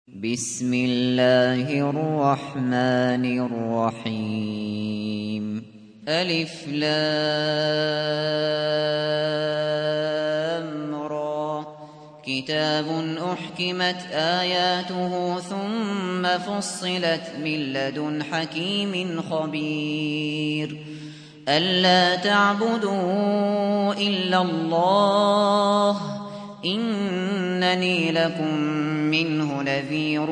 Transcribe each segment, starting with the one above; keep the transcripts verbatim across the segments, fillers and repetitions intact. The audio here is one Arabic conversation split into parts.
بسم الله الرحمن الرحيم ألف لام را كتاب أحكمت آياته ثم فصلت من لدن حكيم خبير ألا تعبدوا إلا الله إنني لكم منه نذير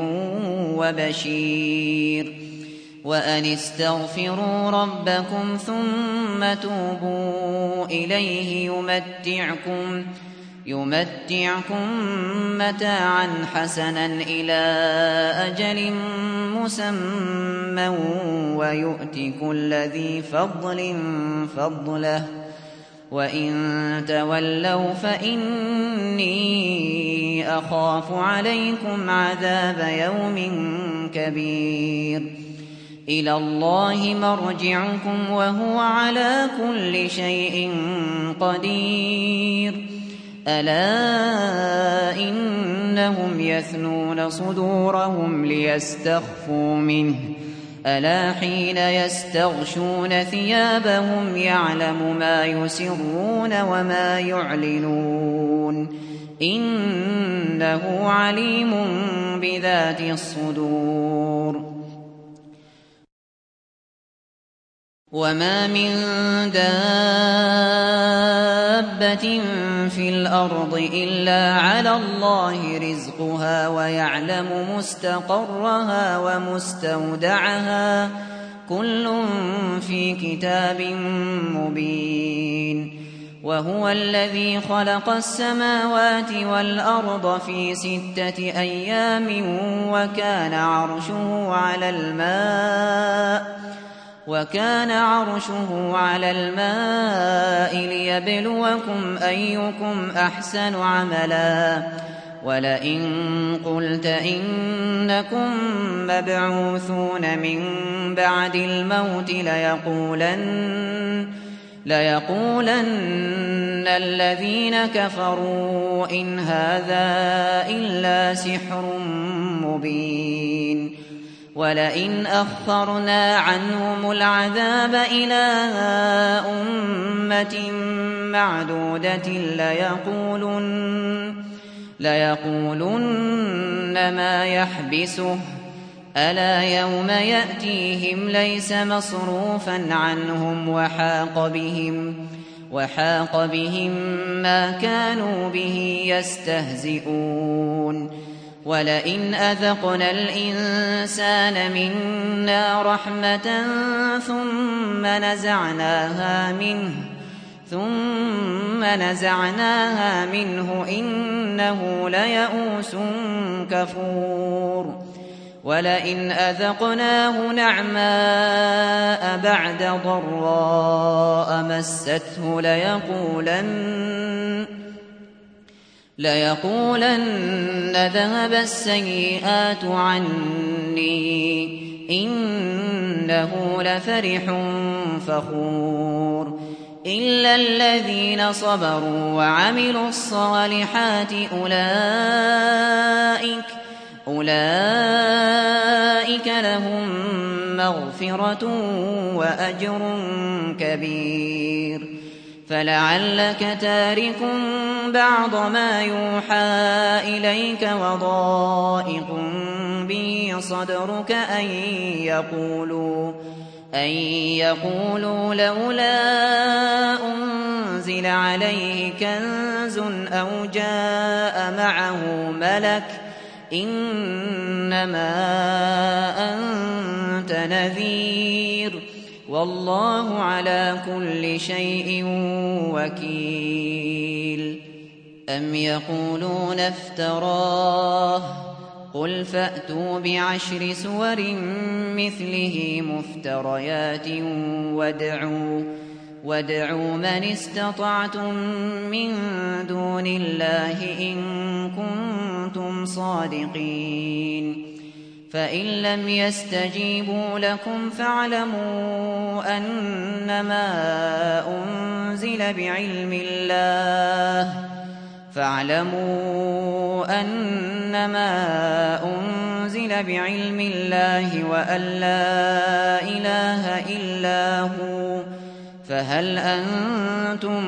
وبشير وأن استغفروا ربكم ثم توبوا إليه يمتعكم يمتعكم متاعا حسنا إلى أجل مسمى ويؤت كل ذي فضل فضله وإن تولوا فإني أخاف عليكم عذاب يوم كبير إلى الله مرجعكم وهو على كل شيء قدير ألا إنهم يثنون صدورهم ليستخفوا منه ألا حين يستغشون ثيابهم يعلم ما يسرون وما يعلنون إنه عليم بذات الصدور وما من دابة في الأرض إلا على الله رزقها ويعلم مستقرها ومستودعها كل في كتاب مبين وهو الذي خلق السماوات والأرض في ستة أيام وكان عرشه على الماء وكان عرشه على الماء ليبلوكم أيكم أحسن عملا ولئن قلت إنكم مبعوثون من بعد الموت ليقولن ليقولن الذين كفروا إن هذا إلا سحر مبين ولئن أخرنا عنهم العذاب إلى أمة معدودة ليقولن ليقولن ما يحبسه ألا يوم يأتيهم ليس مصروفا عنهم وحاق بهم وحاق بهم ما كانوا به يستهزئون ولئن أذقنا الإنسان منا رحمة ثم نزعناها منه ثم نزعناها منه إنه ليئوس كفور ولئن أذقناه نعماء بعد ضراء مسته ليقولن ليقولن ذهب السيئات عني إنه لفرح فخور إلا الذين صبروا وعملوا الصالحات أولئك أولئك لهم مغفرة وأجر كبير فلعلك تارك بعض ما يوحى إليك وضائق به صدرك أن يقولوا أن يقولوا لولا أنزل عليه كنز أو جاء معه ملك إنما أنت نذير والله على كل شيء وكيل أم يقولون افتراه قل فأتوا بعشر سور مثله مفتريات وادعوا وادعوا من استطعتم من دون الله إن كنتم صادقين فإن لم يستجيبوا لكم فاعلموا أنما أنزل بعلم الله فاعلموا أنما أنزل بعلم الله وأن لا إله إلا هو فهل أنتم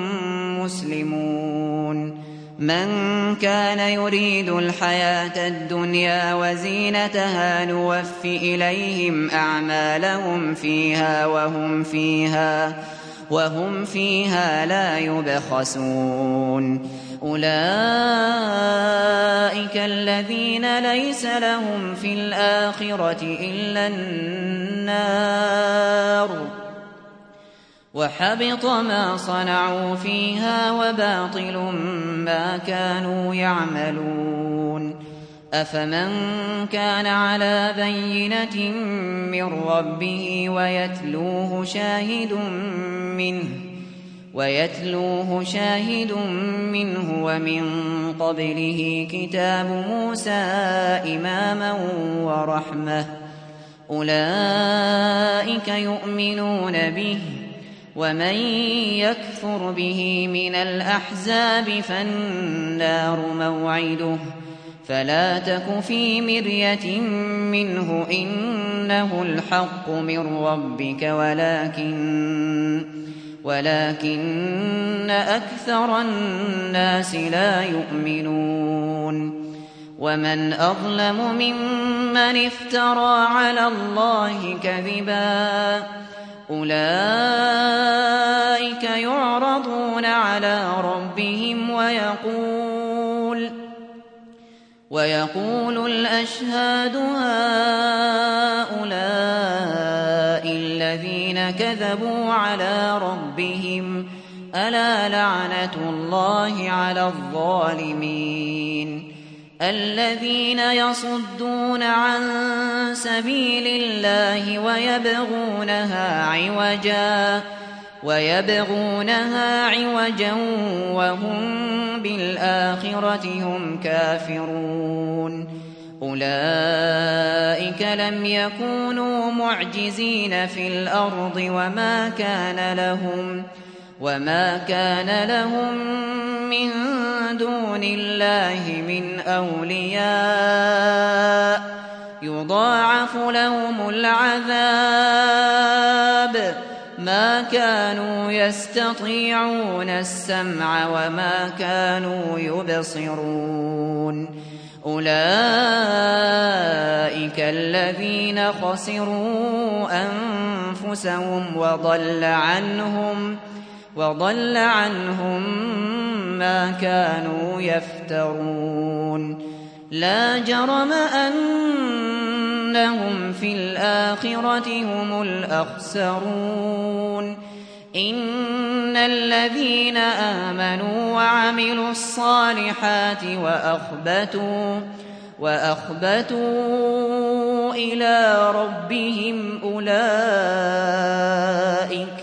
مسلمون من كان يريد الحياة الدنيا وزينتها نوف إليهم أعمالهم فيها وهم فيها وهم فيها لا يبخسون أولئك الذين ليس لهم في الآخرة إلا النار وحبط ما صنعوا فيها وباطل ما كانوا يعملون أفمن كان على بينة من ربه ويتلوه شاهد منه ويتلوه شاهد منه ومن قبله كتاب موسى إماما ورحمة أولئك يؤمنون به ومن يكفر به من الأحزاب فالنار موعده فلا تك في مرية منه إنه الحق من ربك ولكن ولكن أكثر الناس لا يؤمنون ومن أظلم ممن افترى على الله كذبا أولئك يعرضون على ربهم ويقول ويقول الأشهاد هؤلاء الذين كذبوا على ربهم ألا لعنة الله على الظالمين الذين يصدون عن سبيل الله ويبغونها عوجا ويبغونها عوجا وهم بالآخرة هم كافرون أولئك لم يكونوا معجزين في الأرض وما كان لهم وما كان لهم من دون الله من أولياء يضاعف لهم العذاب ما كانوا يستطيعون السمع وما كانوا يبصرون أولئك الذين خسروا أنفسهم وضل عنهم وضل عنهم ما كانوا يفترون لا جرم أنهم في الآخرة هم الأخسرون إن الذين آمنوا وعملوا الصالحات وأخبتوا وأخبتوا إلى ربهم أولئك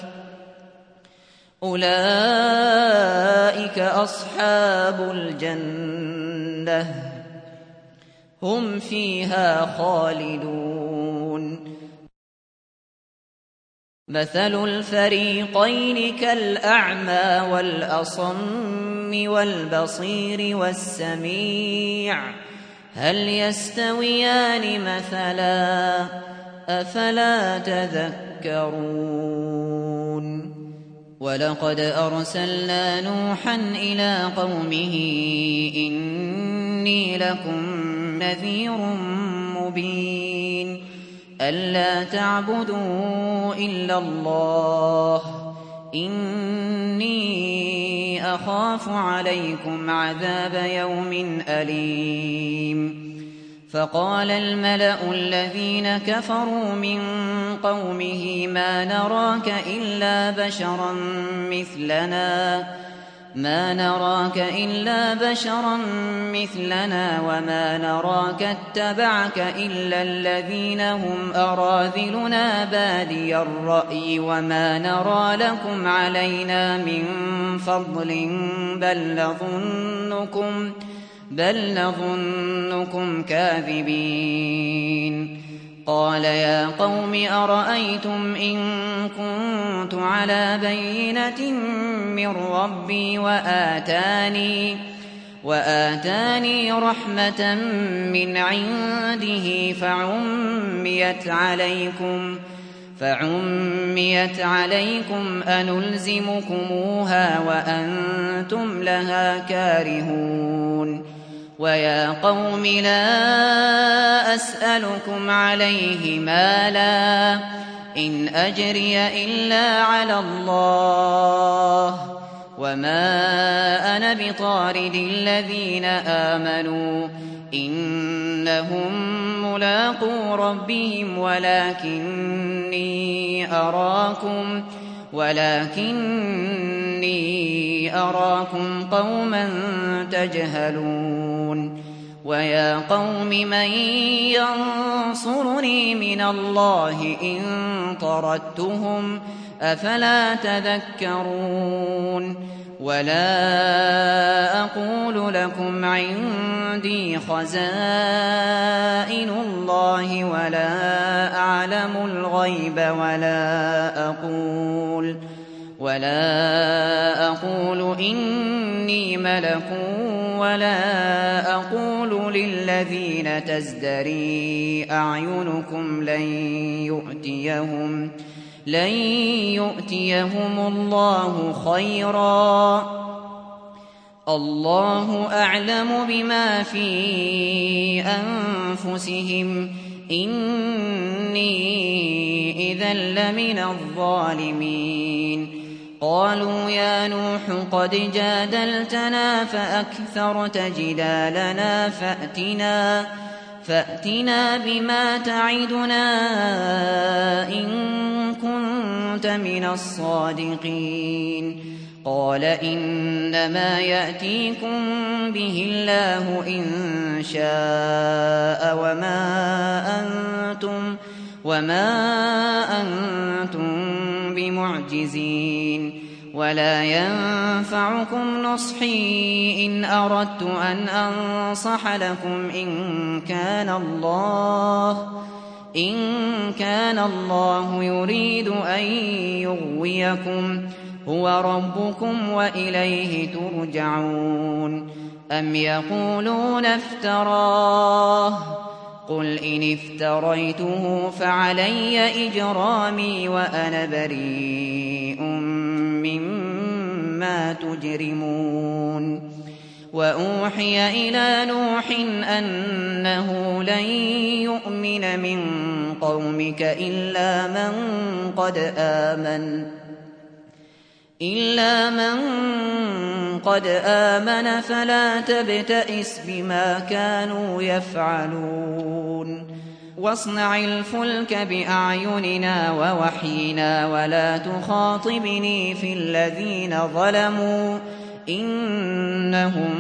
أولئك أصحاب الجنة هم فيها خالدون مثل الفريقين كالأعمى والأصم والبصير والسميع هل يستويان مثلا أفلا تذكرون ولقد أرسلنا نوحا إلى قومه إني لكم نذير مبين ألا تعبدوا إلا الله إني أخاف عليكم عذاب يوم أليم فقال الملأ الذين كفروا من قومه ما نراك إلا بشرا مثلنا ما نراك إلا بشرا مثلنا وما نراك اتبعك إلا الذين هم أراذلنا بادي الرأي وما نرى لكم علينا من فضل بل نظنكم بل نظنكم كاذبين قال يا قوم أرأيتم إن كنت على بينة من ربي وآتاني وآتاني رحمة من عنده فعميت عليكم فعميت عليكم أنلزمكموها وأنتم لها كارهون ويا قوم لا أسألكم عليه مالا إن أجري إلا على الله وما أنا بطارد الذين آمنوا إنهم ملاقو ربهم ولكني أراكم ولكني أراكم قوما تجهلون ويا قوم من ينصرني من الله إن طردتهم أفلا تذكرون ولا أقول لكم عندي خزائن الله ولا أعلم الغيب ولا أقول ولا أقول إني ملك ولا أقول للذين تزدري أعينكم لن يؤتيهم لن يؤتيهم الله خيرا الله أعلم بما في أنفسهم إني إذا لمن الظالمين قالوا يا نوح قد جادلتنا فأكثرت جدالنا فأتنا فأتنا بما تعدنا إن كنت من الصادقين قال إنما يأتيكم به الله إن شاء وما أنتم وما أنتم بمعجزين ولا ينفعكم نصحي إن أردت أن أنصح لكم إن كان الله إن كان الله يريد أن يغويكم هو ربكم وإليه ترجعون أم يقولون افتراه قل إن افتريته فعلي إجرامي وأنا بريء مما تجرمون وأوحي إلى نوح أنه لن يؤمن من قومك إلا من قد آمن إلا من قد آمن فلا تبتئس بما كانوا يفعلون واصنع الفلك بأعيننا ووحينا ولا تخاطبني في الذين ظلموا إنهم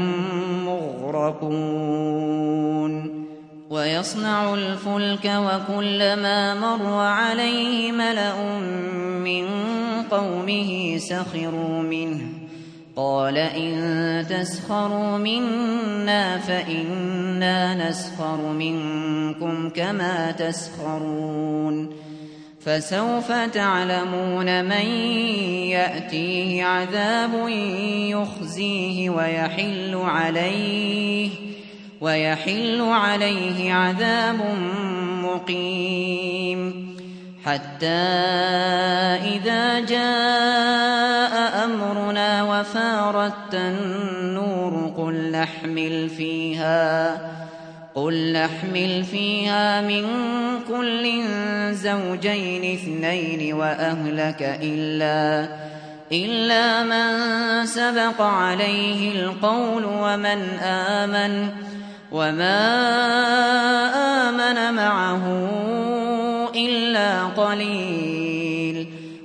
مغرقون ويصنع الفلك وكلما مر عليه ملأ من قومه سخروا منه قال إن تسخروا منا فإنا نسخر منكم كما تسخرون فسوف تعلمون من يأتيه عذاب يخزيه ويحل عليه ويحل عليه عذاب مقيم حتى إذا جاء أمرنا وفارت النور قل نحمل فيها قل نحمل فيها من كل زوجين اثنين وأهلك إلا إلا من سبق عليه القول ومن آمن وما آمن معه إلا قليل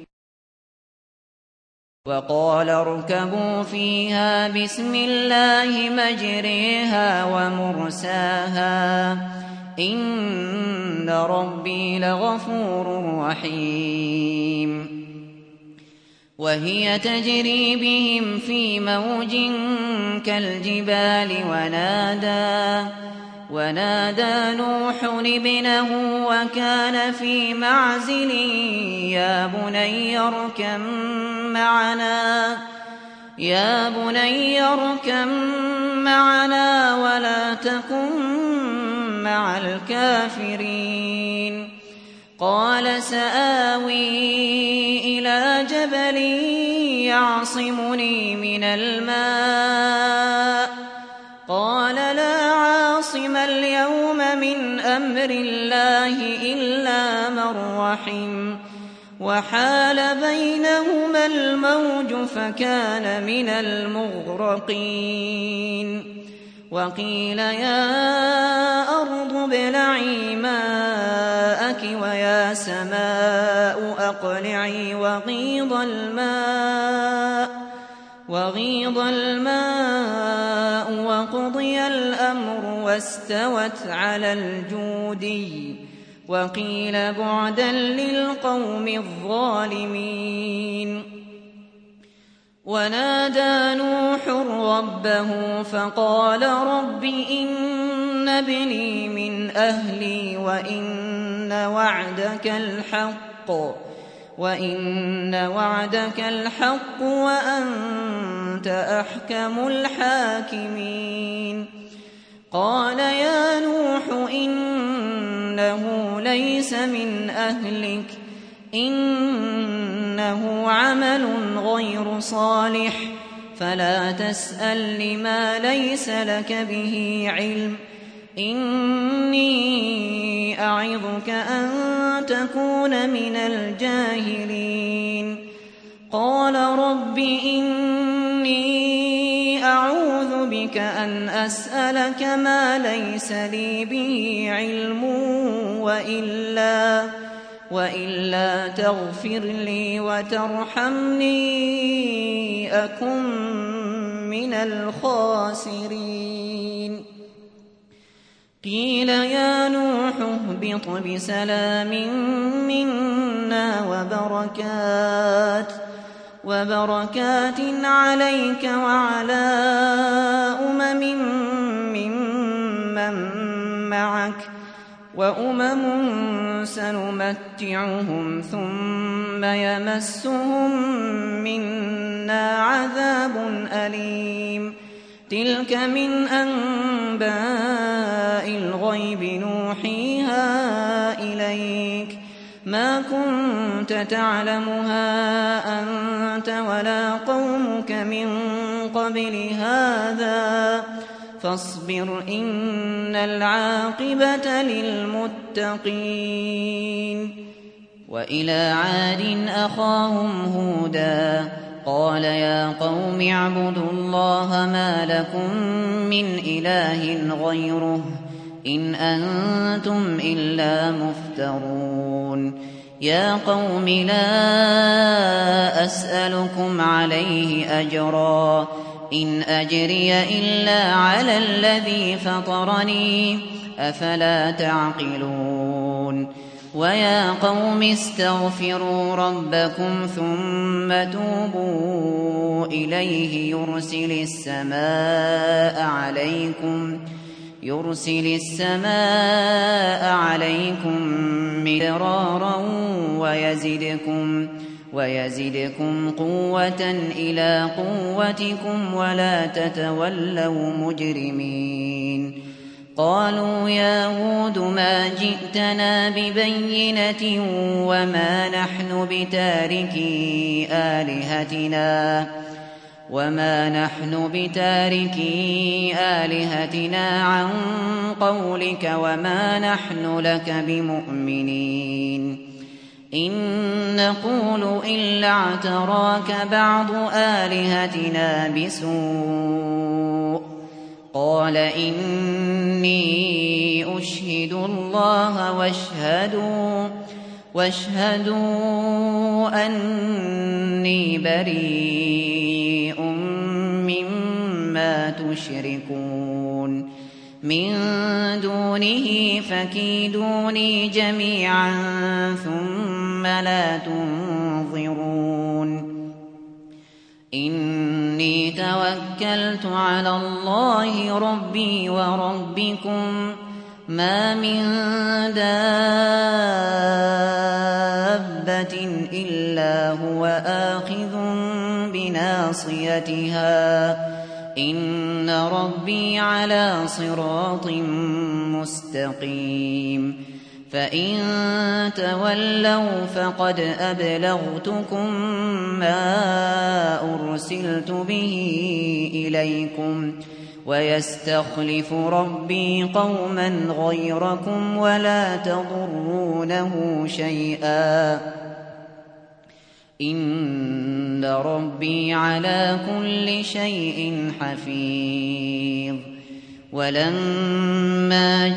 وقال اركبوا فيها بسم الله مجريها ومرساها إن ربي لغفور رحيم وهي تجري بهم في موج كالجبال ونادى ونادى نوح ابنه وكان في معزل يا بني اركب معنا يا بني اركب معنا ولا تكن مع الكافرين. قال سآوي إلى جبل يعصمني من الماء قال لا عاصم اليوم من أمر الله إلا من رحم وحال بينهما الموج فكان من المغرقين. وقيل يا أرض ابلعي ماءك ويا سماء أقلعي وغيض الماء وغيض الماء وقضي الأمر واستوت على الجودي وقيل بعدا للقوم الظالمين. ونادى نوح ربه فقال رب إن ابني من أهلي وإن وعدك الحق وإن وعدك الحق وأنت أحكم الحاكمين. قال يا نوح إنه ليس من أهلك إنه عمل غير صالح فلا تسأل لما ليس لك به علم إني أعظك أن تكون من الجاهلين. قال رب إني أعوذ بك أن أسألك ما ليس لي به علم وإلا وإلا تغفر لي وترحمني أكن من الخاسرين. قيل يا نوح اهبط بسلام منا وبركات وبركات عليك وعلى أمم ممن معك وأمم سنمتعهم ثم يمسهم منا عذاب أليم. تلك من أنباء الغيب نوحيها إليك ما كنت تعلمها أنت ولا قومك من قبل هذا فاصبر إن العاقبة للمتقين. وإلى عاد أخاهم هودا قال يا قوم اعبدوا الله ما لكم من إله غيره إن أنتم إلا مفترون. يا قوم لا أسألكم عليه أجرا إن أجري إلا على الذي فطرني أفلا تعقلون. ويا قوم استغفروا ربكم ثم توبوا إليه يرسل السماء عليكم يرسل السماء عليكم مدرارا ويزدكم ويزدكم قوة إلى قوتكم ولا تتولوا مجرمين. قالوا يا هود ما جئتنا ببينة وما نحن بتاركي آلهتنا وما نحن بتاركي آلهتنا عن قولك وما نحن لك بمؤمنين. إن نقول إلا اعتراك بعض آلهتنا بسوء قال إني أشهد الله واشهدوا واشهدوا أني بريء مما تشركون من دونه فكيدوني جميعا ثم لا تنظرون. إني توكلت على الله ربي وربكم ما من دابة إلا هو آخذ بناصيتها إن ربي على صراط مستقيم فإن تولوا فقد أبلغتكم ما أرسلت به إليكم ويستخلف ربي قوما غيركم ولا تضرونه شيئا إن ربي على كل شيء حفيظ ولما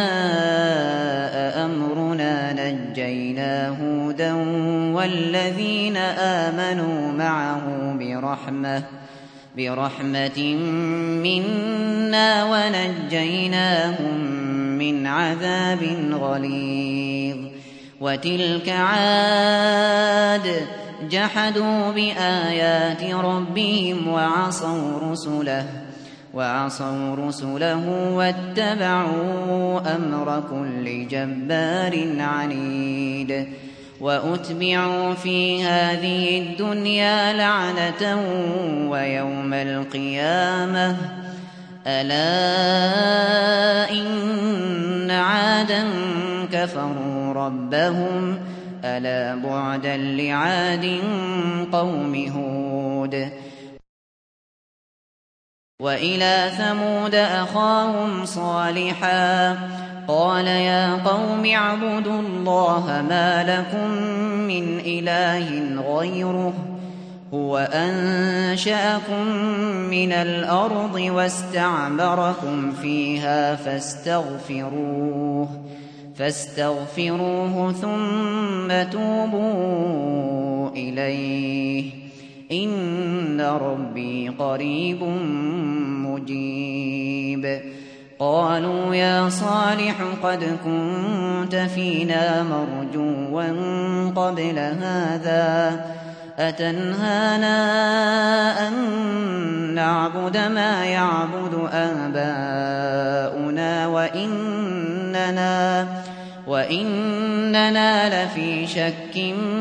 جاء أمرنا نجينا هودا والذين آمنوا معه برحمة برحمة منا ونجيناهم من عذاب غليظ وتلك عاد جحدوا بآيات ربهم وعصوا رسله وعصوا رسله واتبعوا أمر كل جبار عنيد وأتبعوا في هذه الدنيا لعنة ويوم القيامة ألا إن عادا كفروا ربهم ألا بعدا لعاد قوم هود وإلى ثمود أخاهم صالحا قال يا قوم اعبدوا الله ما لكم من إله غيره هو أنشأكم من الأرض واستعمركم فيها فاستغفروه فاستغفروه ثم توبوا إليه إن ربي قريب مجيب قالوا يا صالح قد كنت فينا مرجوا قبل هذا أتنهانا أن نعبد ما يعبد آباؤنا وإننا وإننا لفي شك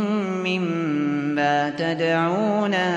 مما تدعونا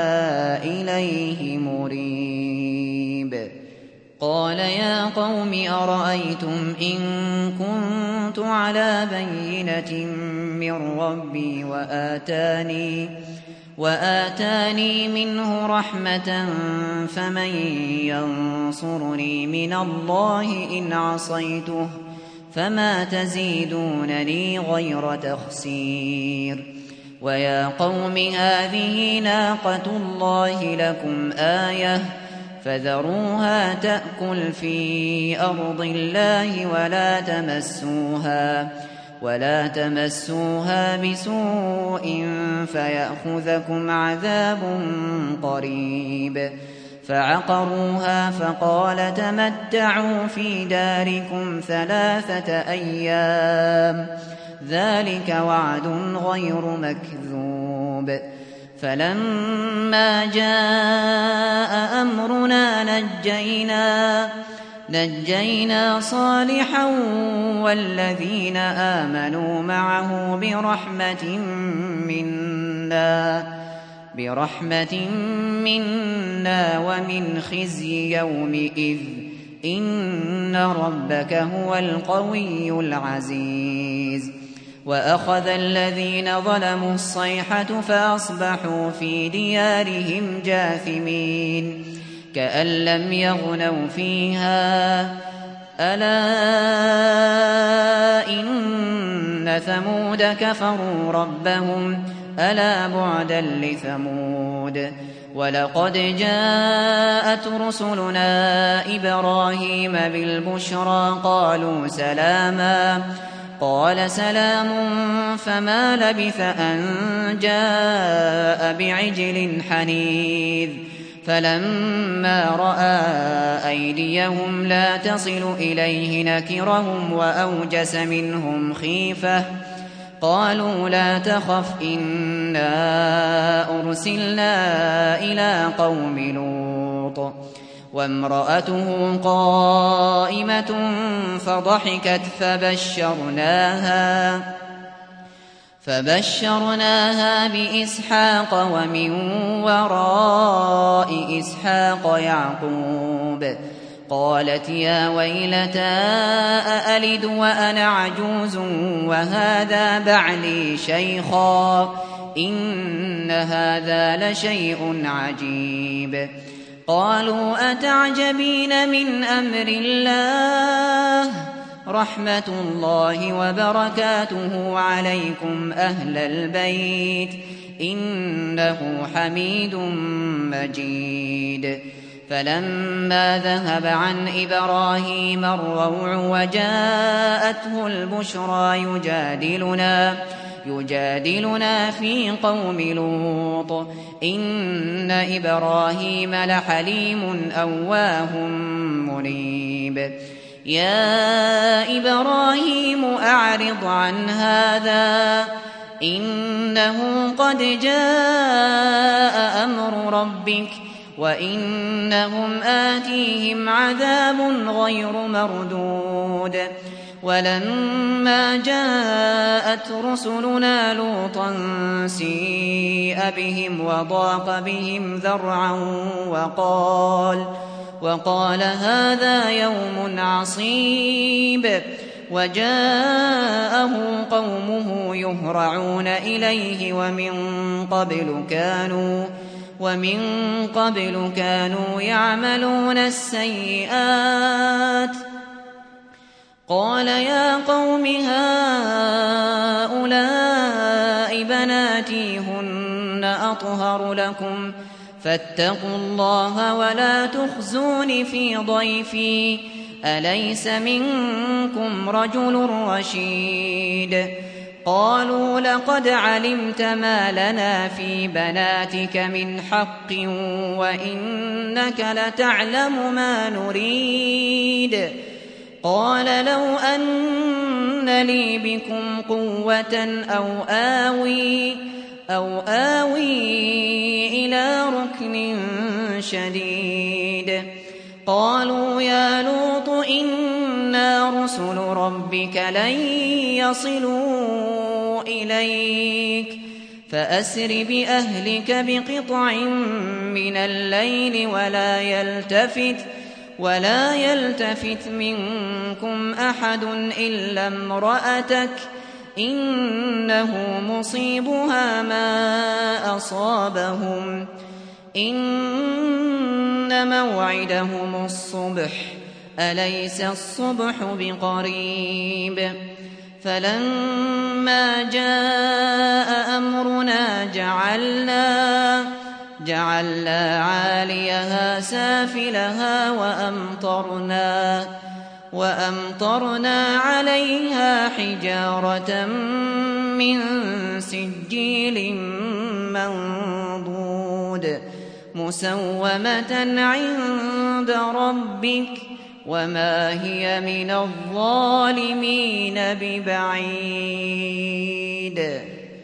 إليه مريب قال يا قوم أرأيتم إن كنت على بينة من ربي وآتاني وآتاني منه رحمة فمن ينصرني من الله إن عصيته فما تزيدونني غير تخسير ويا قوم هذه ناقة الله لكم آية فذروها تأكل في أرض الله ولا تمسوها ولا تمسوها بسوء فيأخذكم عذاب قريب فعقروها فقال تمتعوا في داركم ثلاثة أيام ذلك وعد غير مكذوب فلما جاء أمرنا نجينا نجينا صالحا والذين آمنوا معه برحمة منا برحمة منا ومن خزي يومئذ إن ربك هو القوي العزيز وأخذ الذين ظلموا الصيحة فأصبحوا في ديارهم جاثمين كأن لم يغنوا فيها ألا إن ثمود كفروا ربهم ألا بعدا لثمود ولقد جاءت رسلنا إبراهيم بالبشرى قالوا سلاما قال سلام فما لبث أن جاء بعجل حنيذ فلما رأى أيديهم لا تصل إليه نكرهم وأوجس منهم خيفة قالوا لا تخف إنا أرسلنا إلى قوم لوط وامرأته قائمة فضحكت فبشرناها فبشرناها بإسحاق ومن وراء إسحاق يعقوب. قالت يا ويلتى أألد وأنا عجوز وهذا بعلي شيخا إن هذا لشيء عجيب. قالوا أتعجبين من أمر الله رحمة الله وبركاته عليكم أهل البيت إنه حميد مجيد. فلما ذهب عن إبراهيم الروع وجاءته البشرى يجادلنا يجادلنا في قوم لوط إن إبراهيم لحليم أواه منيب. يا إبراهيم أعرض عن هذا إنه قد جاء أمر ربك وإنهم آتيهم عذاب غير مردود. ولما جاءت رسلنا لوطا سيء بهم وضاق بهم ذرعا وقال وقال هذا يوم عصيب. وجاءه قومه يهرعون إليه ومن قبل كانوا ومن قبل كانوا يعملون السيئات. قال يا قوم هؤلاء بناتي هن أطهر لكم فاتقوا الله ولا تخزون في ضيفي أليس منكم رجل رشيد. قالوا لقد علمت ما لنا في بناتك من حق وإنك لتعلم ما نريد. قال لو أن لي بكم قوة أو آوي أو آوي إلى ركن شديد. قالوا يا لوط إنا رسل ربك لن يصلوا إليك فأسر بأهلك بقطع من الليل ولا يلتفت ولا يلتفت منكم أحد إلا امرأتك إنه مصيبها ما أصابهم إن موعدهم الصبح أليس الصبح بقريب. فلما جاء أمرنا جعلنا جعلنا عاليها سافلها وأمطرنا وأمطرنا عليها حجارة من سجيل منضود مسومة عند ربك وما هي من الظالمين ببعيد.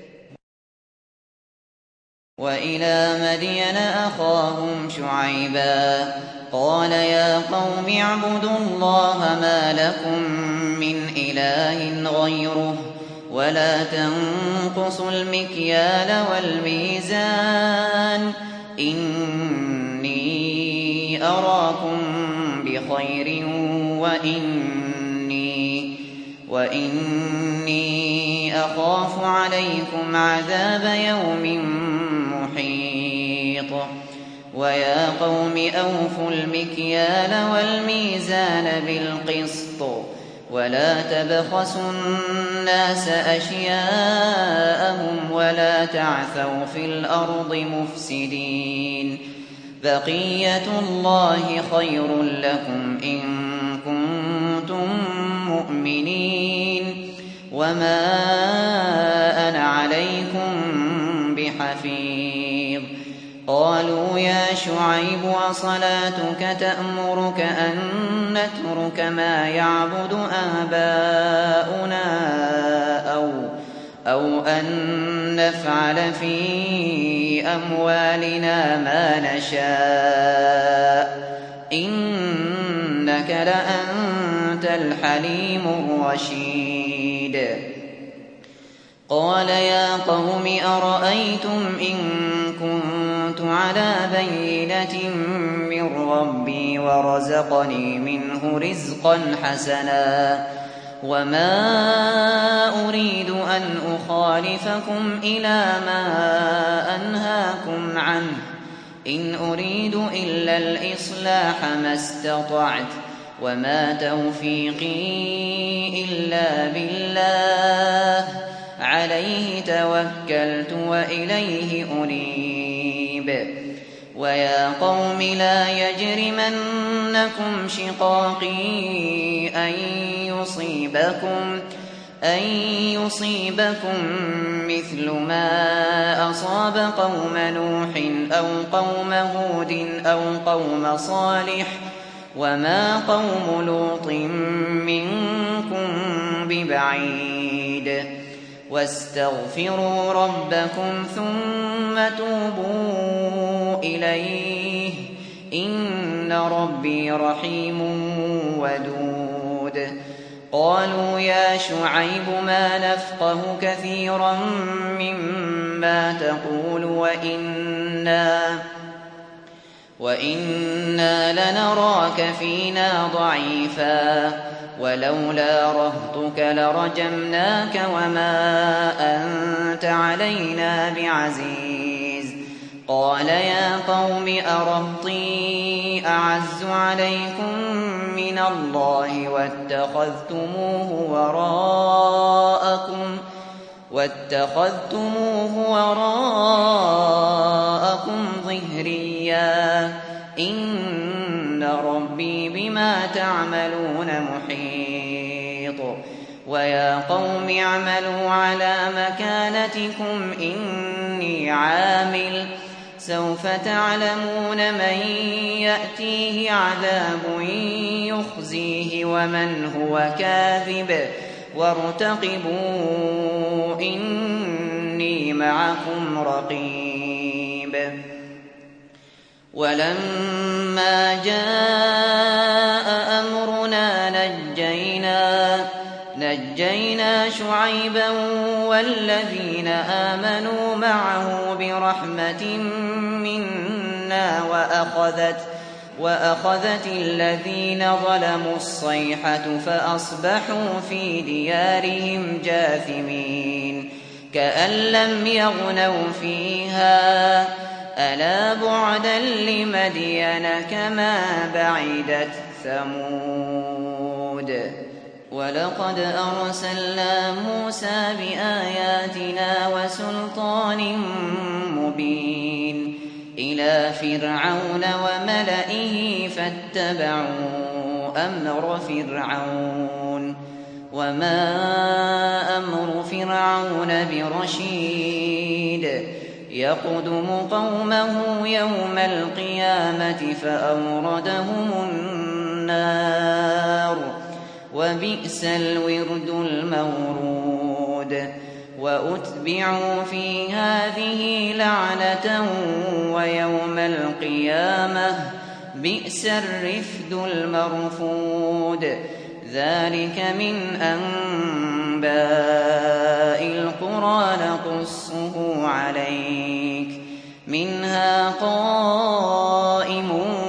وإلى مدين أخاهم شعيبا قال يا قوم اعبدوا الله ما لكم من إله غيره ولا تنقصوا المكيال والميزان إني أراكم بخير وإني, وإني أخاف عليكم عذاب يوم محيط. ويا قوم أوفوا المكيال والميزان بالقسط ولا تبخسوا الناس أشياءهم ولا تعثوا في الأرض مفسدين بقية الله خير لكم إن كنتم مؤمنين وما أنا عليكم بحفيظ. قالوا يا شعيب وصلاتك تأمرك أن نترك ما يعبد آباؤنا أو, أو أن نفعل في أموالنا ما نشاء إنك لأنت الحليم الرشيد. قال يا قوم أرأيتم إن كنت على بينة من ربي ورزقني منه رزقا حسنا وما أريد أن أخالفكم إلى ما أنهاكم عنه إن أريد إلا الإصلاح ما استطعت وما توفيقي إلا بالله عليه توكلت وإليه أنيب ويا قوم لا يجرمنكم شقاقي أن يصيبكم أن يصيبكم مثل ما أصاب قوم نوح أو قوم هود أو قوم صالح وما قوم لوط منكم ببعيد واستغفروا ربكم ثم توبوا إليه إن ربي رحيم ودود قالوا يا شعيب ما نفقه كثيرا مما تقول وإنا وإنا لنراك فينا ضعيفا ولولا رهطك لرجمناك وما أنت علينا بعزيز قال يا قوم أرهطي أعز عليكم من الله واتخذتموه وراءكم واتخذتموه وراءكم ظهريا إن ربي بما تعملون محيط ويا قوم اعملوا على مكانتكم إني عامل سوف تعلمون من يأتيه عذاب يخزيه ومن هو كاذب وارتقبوا إني معكم رقيب ولما جاء أمرنا نجينا نجينا شعيبا والذين آمنوا معه برحمة منا وأخذت وأخذت الذين ظلموا الصيحة فأصبحوا في ديارهم جاثمين كأن لم يغنوا فيها ألا بعدا لمدين كما بعدت ثمود ولقد أرسلنا موسى بآياتنا وسلطان مبين إلى فرعون وملئه فاتبعوا أمر فرعون وما أمر فرعون برشيد يقدم قومه يوم القيامة فأوردهم النار وبئس الورد المورود وأتبعوا في هذه لعنة ويوم القيامة بئس الرفد المرفود ذلك من أنباء القرى نقصه عليك منها قائم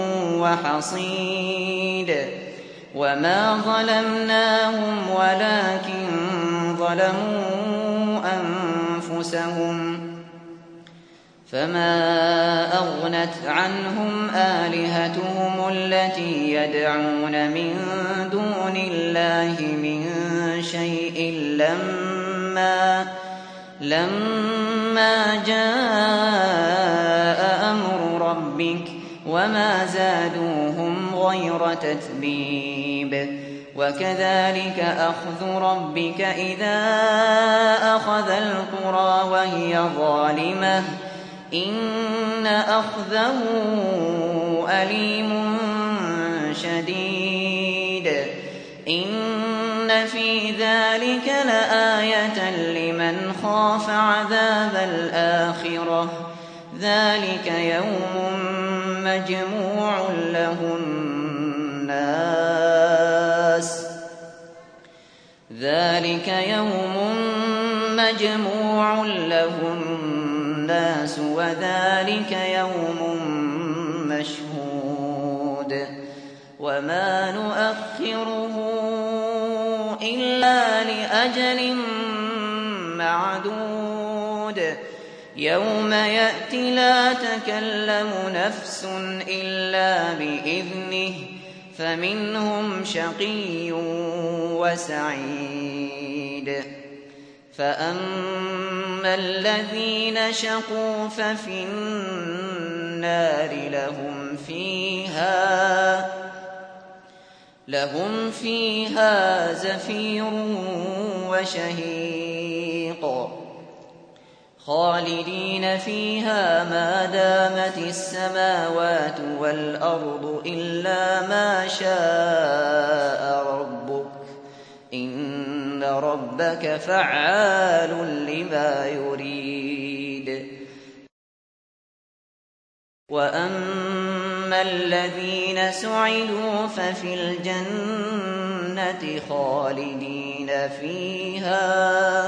وحصيد وما ظلمناهم ولكن ظلموا أنفسهم فما أغنت عنهم آلهتهم التي يدعون من دون الله من شيء لما لما جاء أمر ربك وما زادوهم غير تتبيب وكذلك أخذ ربك إذا أخذ القرى وهي ظالمة إن أخذه أليم شديد إن في ذلك لآية لمن خاف عذاب الآخرة ذلك يوم مجموع له الناس ذلك يوم مجموع له الناس وذلك يوم مشهود وما نؤخره إلا لأجل معدود يوم يأتي لا تكلم نفس إلا بإذنه فمنهم شقي وسعيد فأما الذين شقوا ففي النار لهم فيها لهم فيها زفير وشهيق خالدين فيها ما دامت السماوات والأرض إلا ما شاء ربك إن ربك فعال لما يريد وأما الذين سعدوا ففي الجنة خالدين فيها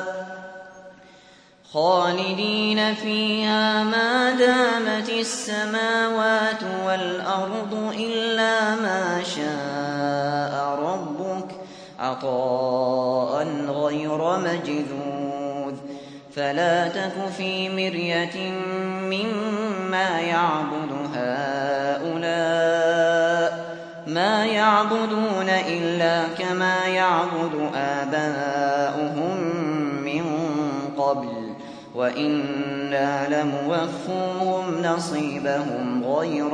خالدين فيها ما دامت السماوات والأرض إلا ما شاء ربك عطاء غير مجذوذ فلا تك في مرية مما يعبد هؤلاء ما يعبدون إلا كما يعبد آباؤهم من قبل وإنا لموفوهم نصيبهم غير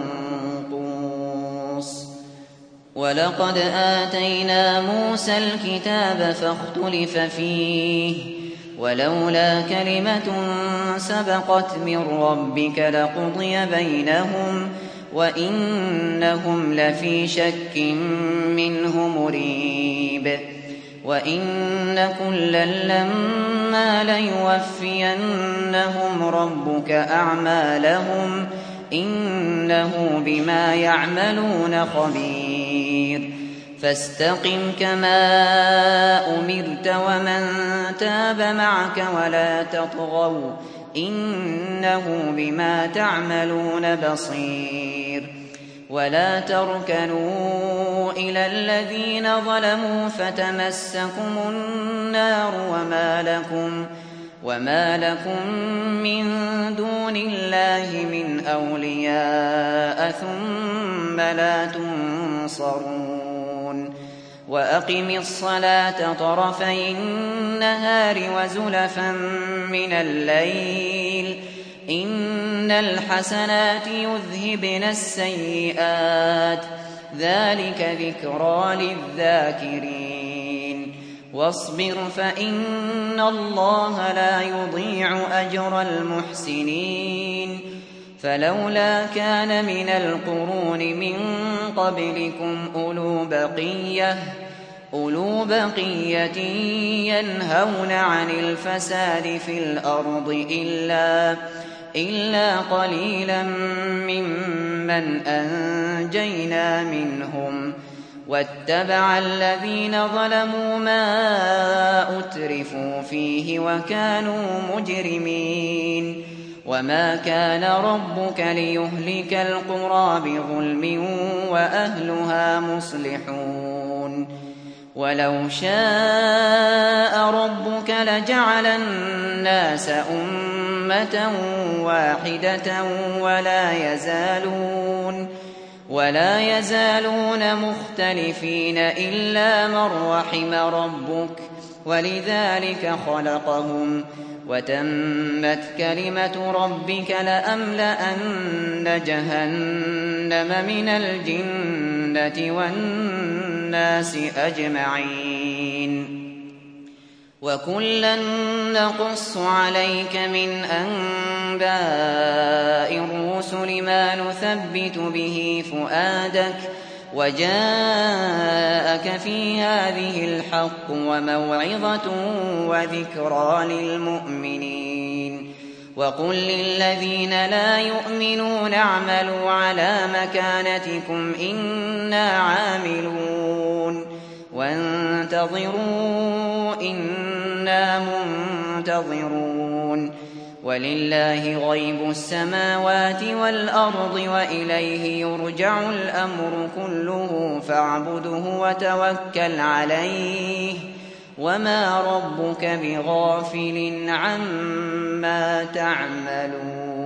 منقوص ولقد آتينا موسى الكتاب فاختلف فيه ولولا كلمة سبقت من ربك لقضي بينهم وإنهم لفي شك منه مريب وإن كلا لما ليوفينهم ربك أعمالهم إنه بما يعملون خبير فاستقم كما أمرت ومن تاب معك ولا تطغوا إنه بما تعملون بصير ولا تركنوا إلى الذين ظلموا فتمسكم النار وما لكم وما لكم من دون الله من أولياء ثم لا تنصرون وأقم الصلاة طرفي النهار وزلفا من الليل إن الحسنات يذهبن السيئات ذلك ذكرى للذاكرين واصبر فإن الله لا يضيع أجر المحسنين فلولا كان من القرون من قبلكم أولو بقية أولو بقية ينهون عن الفساد في الأرض إلا إلا قليلا ممن أنجينا منهم واتبع الذين ظلموا ما أترفوا فيه وكانوا مجرمين وما كان ربك ليهلك القرى بظلم وأهلها مصلحون ولو شاء ربك لجعل الناس أمة واحدة ولا يزالون ولا يزالون مختلفين إلا من رحم ربك ولذلك خلقهم وتمت كلمة ربك لأملأن جهنم من الجنة والناس أجمعين وكلا نقص عليك من أنباء الرسل ما نثبت به فؤادك وجاءك في هذه الحق وموعظة وذكرى للمؤمنين وقل للذين لا يؤمنون اعملوا على مكانتكم إنا عاملون وانتظروا إنا منتظرون منتظرون ولله غيب السماوات والأرض وإليه يرجع الأمر كله فاعبده وتوكل عليه وما ربك بغافل عما تعملون